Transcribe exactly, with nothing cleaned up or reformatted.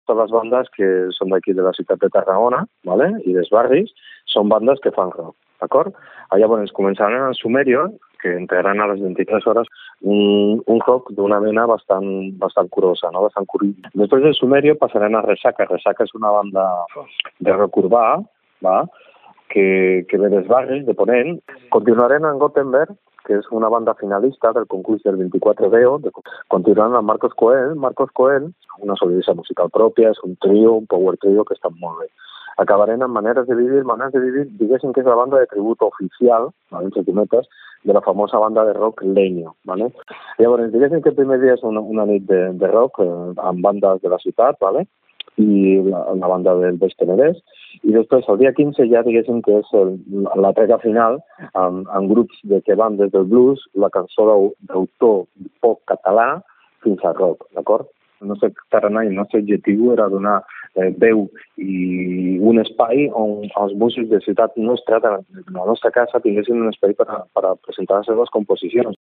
totes les bandes que són d'aquí de la ciutat de Tarragona, ¿vale? I dels barris, són bandes que fan rock, d'acord? Llavors començaran en Sumerio, que entraran a les vint-i-tres hores, un, un rock d'una mena bastant, bastant curosa, no? Bastant curiosa. Després de Sumerio passarem a Resaca. Resaca és una banda de rock urbà, va? Que, que ve dels barris, de Ponent. Continuarem en Gothenburg, que és una banda finalista del concurs del vint-i-quatre D O. Continuaran amb Marcos Coel. Marcos Coel, una solidesa musical pròpia, és un trio, un power trio que estan molt bé. Acabarem amb Maneres de Vivir. Maneres de Vivir, diguéssim que és la banda de tribut oficial, entre cometes, de la famosa banda de rock Leño. ¿Vale? Llavors, diguéssim que el primer dia és una, una nit de, de rock eh, amb bandes de la ciutat, ¿vale? I la, la banda del Baix Penedès, i després el dia quinze ja diguéssim que és el, la trega final amb, amb grups de que van des del blues, la cançó d'autor pop català fins al rock, d'acord? El nostre tarannà i el nostre objectiu era donar eh, veu i un espai on els músics de ciutat nostra, de la nostra casa, tinguessin un espai per a, per a presentar les seves composicions.